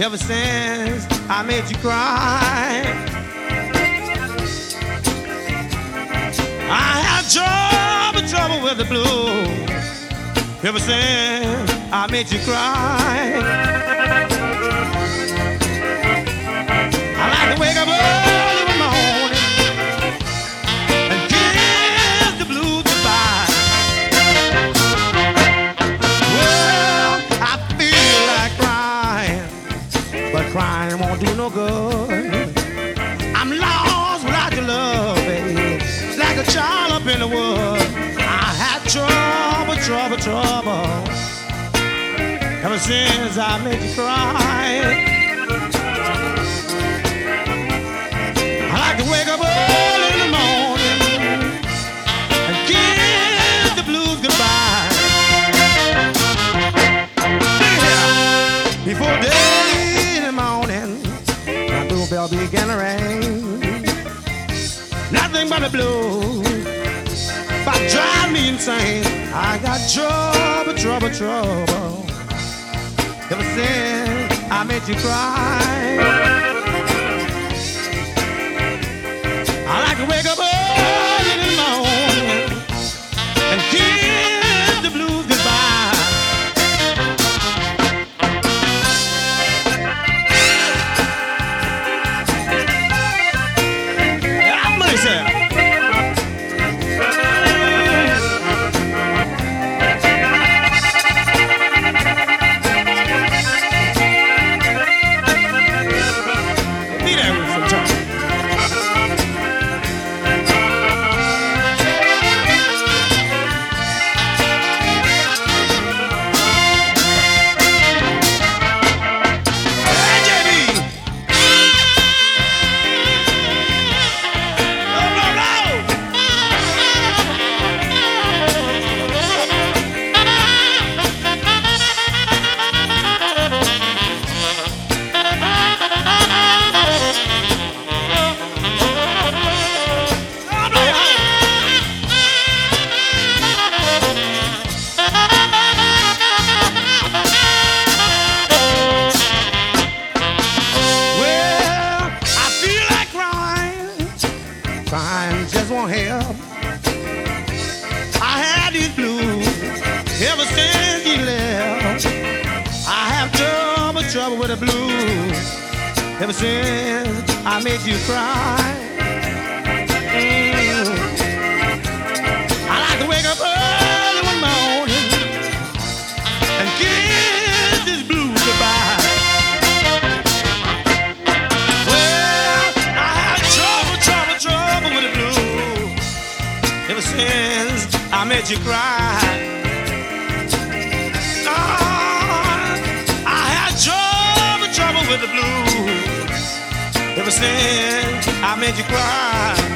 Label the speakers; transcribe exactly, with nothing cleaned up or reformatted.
Speaker 1: ever since I made you cry. I had trouble, trouble with the blues ever since I made you cry. I like to wake up early in the morning and kiss the blues goodbye. Well, I feel like crying, but crying won't do no good. I'm lost without your love, baby, like a child up in the woods. I had trouble, trouble, trouble ever since I made you cry. I like to wake up early in the morning and kiss the blues goodbye. Before day in the morning, my doorbell began to ring. Nothing but the blues about drive me insane. I got trouble, trouble, trouble ever since I made you cry. I like to wake up early in the morning and kiss the blues goodbye. I'm myself. Be there with some time. Crying just won't help. I had these blues ever since you left. I have trouble, trouble with the blues ever since I made you cry. Mm. I like to wake up early one morning and kiss this blues goodbye. Ever since I made you cry, oh, I had trouble, trouble with the blues. Ever since I made you cry.